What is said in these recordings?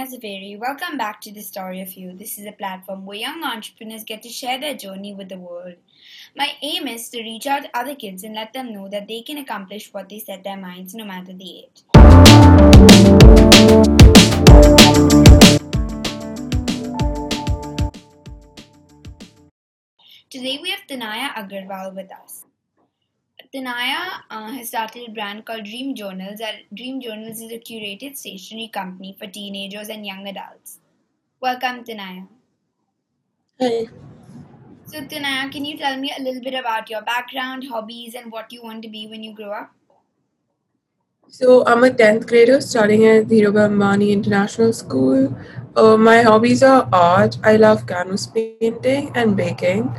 Zaveri. Welcome back to The Story of You. This is a platform where young entrepreneurs get to share their journey with the world. My aim is to reach out to other kids and let them know that they can accomplish what they set their minds no matter the age. Today we have Tanaya Agarwal with us. Tanaya has started a brand called Dream Journals. Dream Journals is a curated stationery company for teenagers and young adults. Welcome, Tanaya. Hi. So, Tanaya, can you tell me a little bit about your background, hobbies, and what you want to be when you grow up? So I'm a 10th grader studying at Dhirubhai Ambani International School. My hobbies are art. I love canvas painting and baking.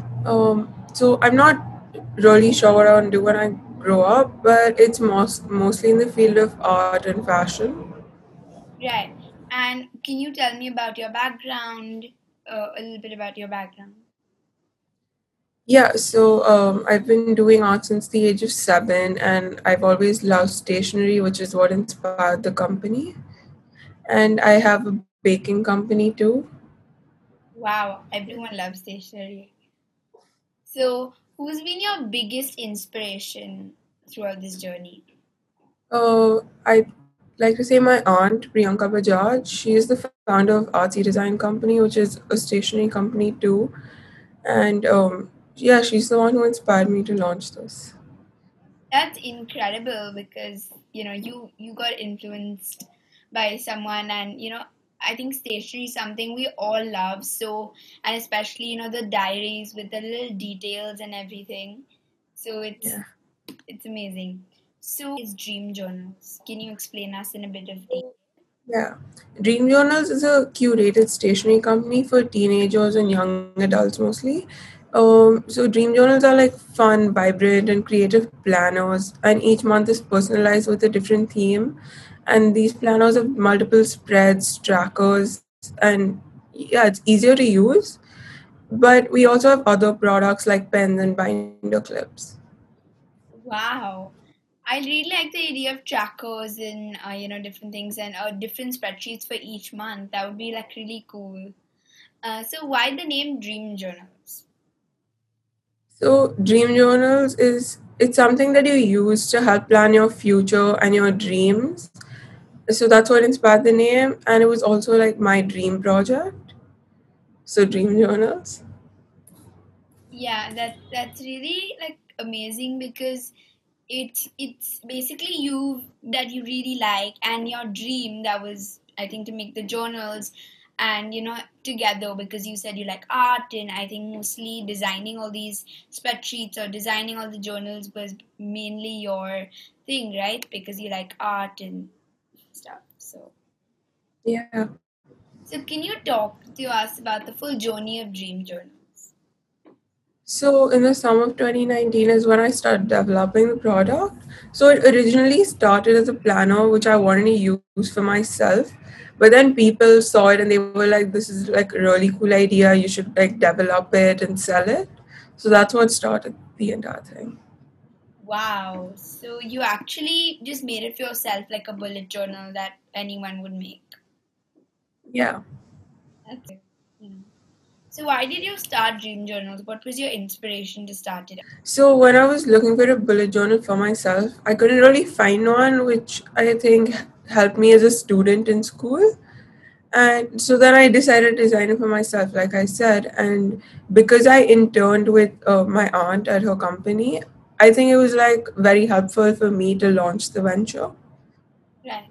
So I'm not really sure what I want to do when I grow up, but it's mostly in the field of art and fashion. Right. And can you tell me about your background, a little bit about your background? Yeah, so I've been doing art since the age of 7, and I've always loved stationery, which is what inspired the company. And I have a baking company too. Wow, everyone loves stationery. So, who's been your biggest inspiration throughout this journey? I like to say my aunt Priyanka Bajaj. She is the founder of Artsy Design Company, which is a stationery company too. And yeah, she's the one who inspired me to launch this. That's incredible because you got influenced by someone, and I think stationery is something we all love. So, and especially the diaries with the little details and everything. So Yeah. it's amazing. So, is Dream Journals? Can you explain us in a bit of detail? Yeah. Dream Journals is a curated stationery company for teenagers and young adults mostly. So Dream Journals are like fun, vibrant, and creative planners, and each month is personalized with a different theme. And these planners have multiple spreads, trackers, and yeah, it's easier to use. But we also have other products like pens and binder clips. Wow. I really like the idea of trackers and different things and different spreadsheets for each month. That would be like really cool. So why the name Dream Journals? So dream journals is it's something that you use to help plan your future and your dreams. So that's what inspired the name, and it was also like my dream project. So dream journals. Yeah, that's really like amazing because it's basically you that you really like and your dream that was I think to make the journals and together because you said you like art and I think mostly designing all these spreadsheets or designing all the journals was mainly your thing, right? Because you like art and stuff. Yeah. So can you talk to us about the full journey of Dream Journals? So in the summer of 2019 is when I started developing the product. So it originally started as a planner which I wanted to use for myself. But then people saw it and they were like, this is like a really cool idea. You should like develop it and sell it. So that's what started the entire thing. Wow. So you actually just made it for yourself like a bullet journal that anyone would make. Yeah. That's yeah. So why did you start Dream Journals? What was your inspiration to start it? So when I was looking for a bullet journal for myself, I couldn't really find one, which I think helped me as a student in school. And so then I decided to design it for myself, like I said. And because I interned with my aunt at her company, I think it was like very helpful for me to launch the venture. Right.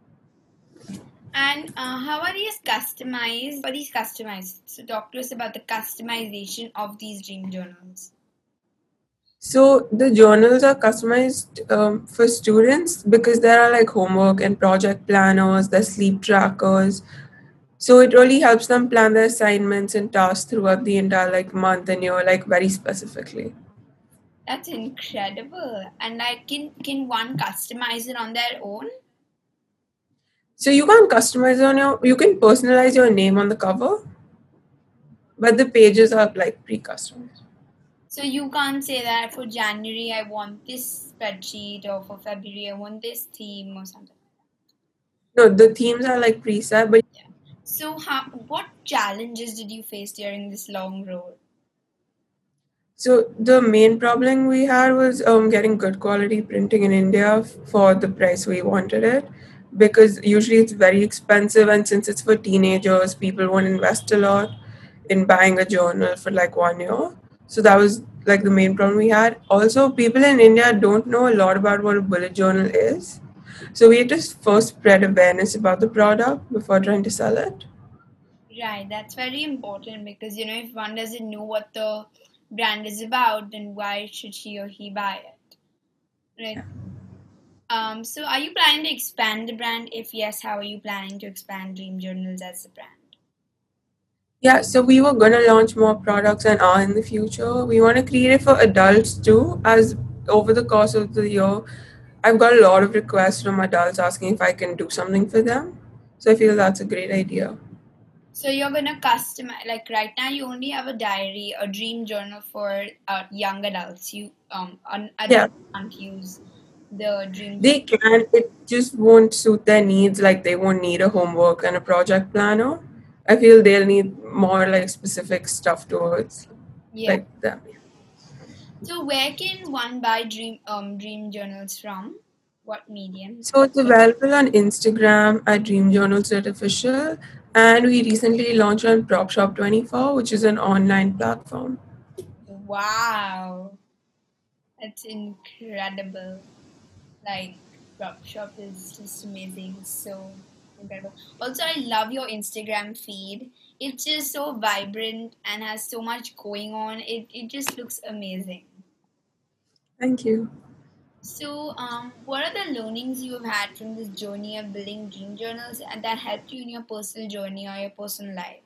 And how are these customized? How are these customized? So talk to us about the customization of these Dream Journals. So the journals are customized for students because there are like homework and project planners, there's sleep trackers. So it really helps them plan their assignments and tasks throughout the entire like month and year, like very specifically. That's incredible. And like, can one customize it on their own? So you can't customize on your you can personalize your name on the cover, but the pages are like pre-customized. So you can't say that for January I want this spreadsheet or for February I want this theme or something. No, the themes are like preset, but Yeah. So, what challenges did you face during this long road? so the main problem we had was getting good quality printing in India for the price we wanted it, because usually it's very expensive, and since it's for teenagers, people won't invest a lot in buying a journal for like 1 year. So that was like the main problem we had. Also, people in India don't know a lot about what a bullet journal is. So we had to first spread awareness about the product before trying to sell it. Right, that's very important because if one doesn't know what the brand is about, then why should she or he buy it? Right. So are you planning to expand the brand? If yes, how are you planning to expand Dream Journals as a brand? Yeah, so we were gonna launch more products and are in the future. We want to create it for adults too, as over the course of the year, I've got a lot of requests from adults asking if I can do something for them. So I feel that's a great idea. So you're gonna customize, like right now you only have a diary, a dream journal for young adults. Yeah, Adults can't use the dream journal. they can. It just won't suit their needs. Like they won't need a homework and a project planner. I feel they'll need more like specific stuff towards Yeah. like them. So where can one buy dream journals from? What medium? So it's available on Instagram at Dream Journals Official, and we recently launched on PropShop24, which is an online platform. Wow, that's incredible. Like Prop Shop is just amazing, so incredible. Also, I love your Instagram feed. It's just so vibrant and has so much going on. It just looks amazing. Thank you. So, what are the learnings you have had from this journey of building dream journals and that helped you in your personal journey or your personal life?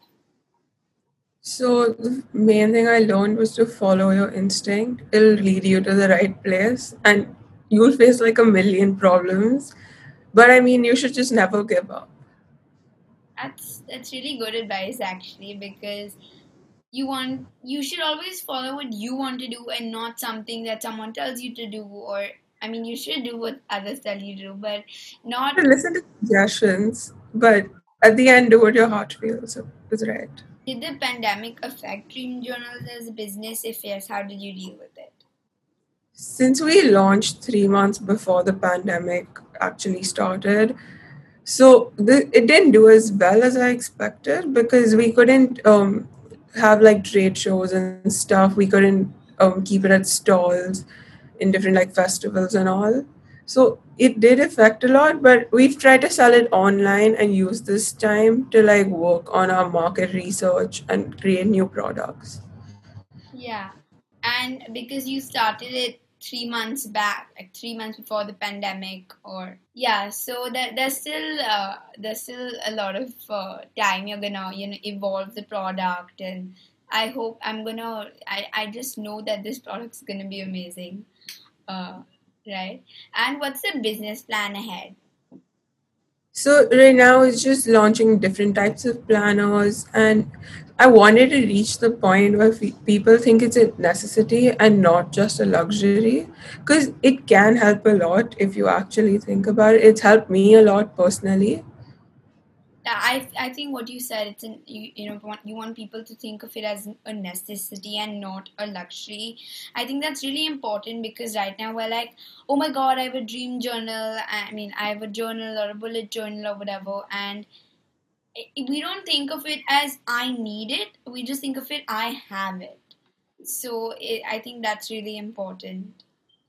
So the main thing I learned was to follow your instinct. It'll lead you to the right place, and you'll face like a million problems. But I mean, you should just never give up. That's really good advice actually because you should always follow what you want to do and not something that someone tells you to do, or I mean you should do what others tell you to do, but not. Listen to suggestions, but at the end, do what your heart feels is right. Did the pandemic affect dream journals as a business? If yes, how did you deal with it? Since we launched 3 months before the pandemic actually started, so it didn't do as well as I expected because we couldn't have like trade shows and stuff. We couldn't keep it at stalls in different like festivals and all. So it did affect a lot, but we've tried to sell it online and use this time to like work on our market research and create new products. Yeah, and because you started it 3 months back, like 3 months before the pandemic, or yeah, so that there's still a lot of time you're gonna evolve the product, and I just know that this product's gonna be amazing, uh, right? And what's the business plan ahead? So right now it's just launching different types of planners, and I wanted to reach the point where people think it's a necessity and not just a luxury, because it can help a lot if you actually think about it. It's helped me a lot personally. I think what you said, it's you want people to think of it as a necessity and not a luxury. I think that's really important because right now we're like, oh my god, I have a dream journal. I mean, I have a journal or a bullet journal or whatever, and we don't think of it as I need it. We just think of it I have it. So I think that's really important.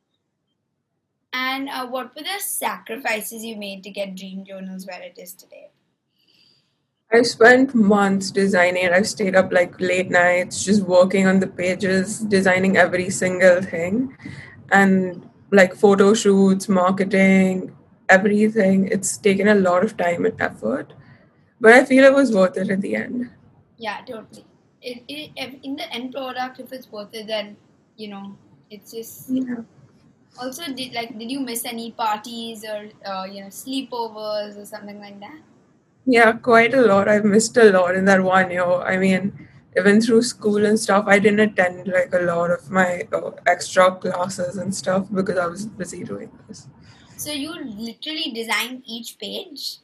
And what were the sacrifices you made to get dream journals where it is today? I spent months designing it. I've stayed up like late nights just working on the pages, designing every single thing, and like photo shoots, marketing, everything. It's taken a lot of time and effort, but I feel it was worth it at the end. Yeah, totally. If in the end product, if it's worth it, then you know it's just. Yeah. Also, did you miss any parties or sleepovers or something like that? Yeah, quite a lot. I've missed a lot in that 1 year. I mean, even through school and stuff, I didn't attend like a lot of my extra classes and stuff because I was busy doing this. So you literally designed each page.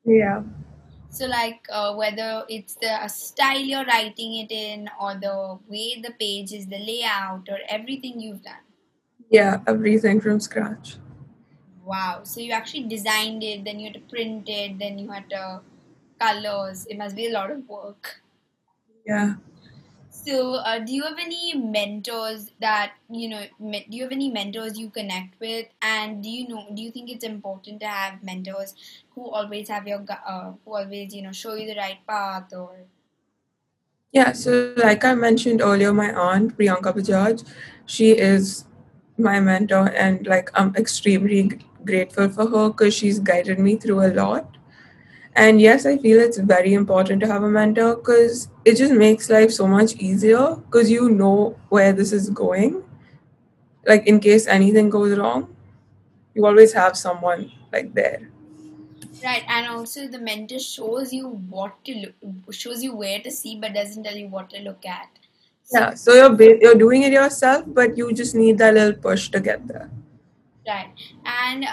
Yeah. So, like, whether it's the style you're writing it in, or the way the page is, the layout, or everything you've done. Yeah, everything from scratch. Wow. So you actually designed it, then you had to print it, then you had to colors. It must be a lot of work. Yeah. So, do you have any mentors that do you have any mentors you connect with, and do you think it's important to have mentors who always have who always show you the right path, or Yeah, so like I mentioned earlier, my aunt Priyanka Bajaj, she is my mentor, and like I'm extremely grateful for her because she's guided me through a lot. And yes, I feel it's very important to have a mentor because it just makes life so much easier because you know where this is going. Like in case anything goes wrong, you always have someone like there. right? And also, the mentor shows you what to look, shows you where to see, but doesn't tell you what to look at. So, Yeah, so you're doing it yourself, but you just need that little push to get there. right, and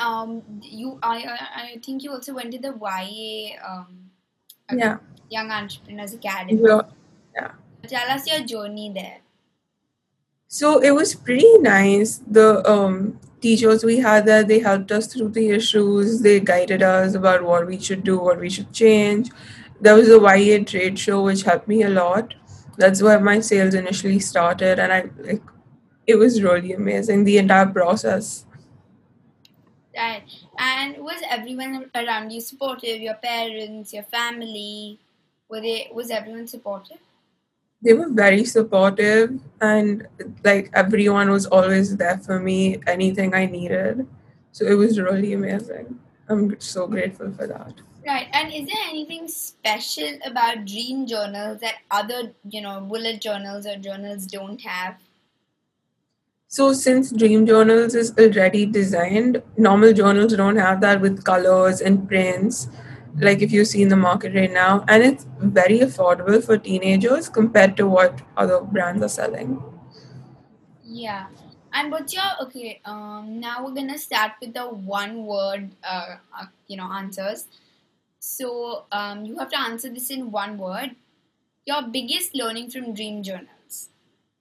I think you also went to the YA Yeah, Young Entrepreneurs Academy. yeah, yeah. Tell us your journey there. So it was pretty nice. The teachers we had there, they helped us through the issues. They guided us about what we should do, what we should change. There was a YA trade show which helped me a lot. That's where my sales initially started, and I like it was really amazing. The entire process. Right. And was everyone around you supportive? Your parents, your family, was everyone supportive? They were very supportive, and like everyone was always there for me, anything I needed. So it was really amazing. I'm so grateful for that. Right. And is there anything special about dream journals that other, bullet journals or journals don't have? So since Dream Journals is already designed, normal journals don't have that with colors and prints, like if you see in the market right now, and it's very affordable for teenagers compared to what other brands are selling. Yeah. And what's your okay? Now we're gonna start with the one word, answers. So you have to answer this in one word. Your biggest learning from dream journals.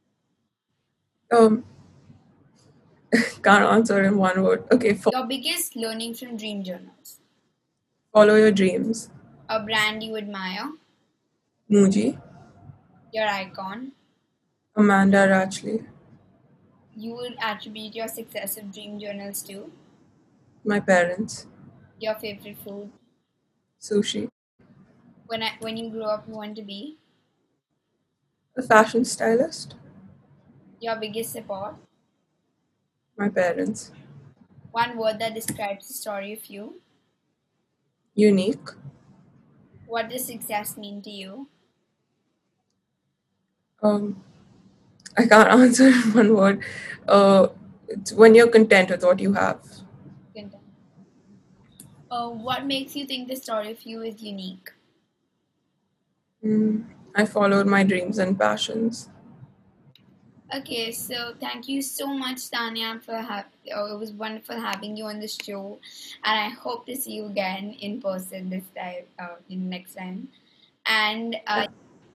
Um, can't answer in one word. Okay, Your biggest learning from dream journals. follow your dreams. A brand you admire. Muji, Your icon. Amanda Ratchley, You would attribute your success of dream journals to. my parents, Your favorite food. sushi, When you grow up, you want to be. a fashion stylist, Your biggest support. my parents, One word that describes the story of you. unique. What does success mean to you? Um, I can't answer in one word. It's when you're content with what you have. Content. What makes you think the story of you is unique? Mm, I followed my dreams and passions. Okay, so thank you so much, Tanya, for it was wonderful having you on the show, and I hope to see you again in person this time, next time. And Yeah.